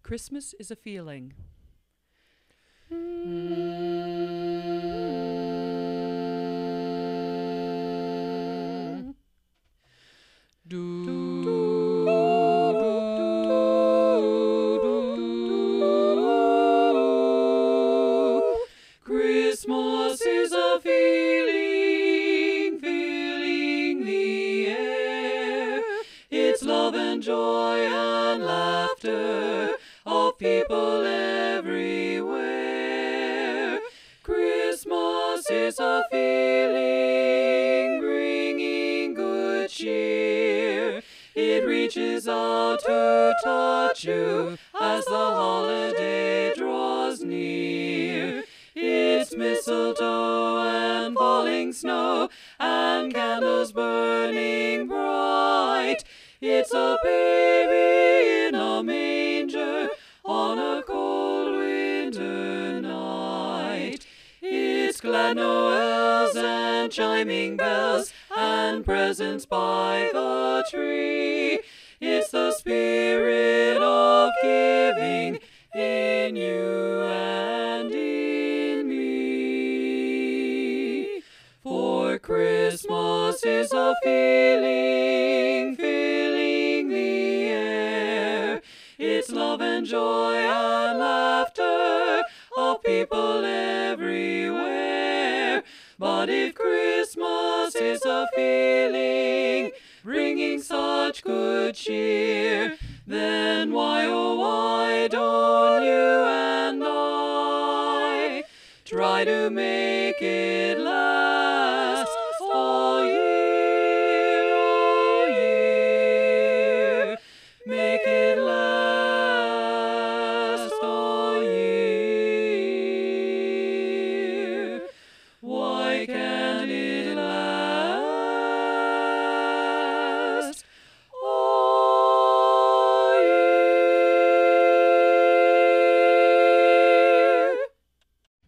Christmas is a feeling. Christmas is a feeling, filling the air. It's love and joy and laughter of people everywhere. Christmas is a feeling, bringing good cheer. It reaches out to touch you as the holiday draws near. It's mistletoe and falling snow and candles burning bright. It's a baby in a manger on a cold winter night. It's glad Noels and chiming bells and presents by the tree. It's the spirit of giving in you and in me. For Christmas is a feeling, filling the air. It's love and joy and laughter of people everywhere. But if Christmas is a feeling, bringing such good cheer, then why, oh why don't you and I try to make it last?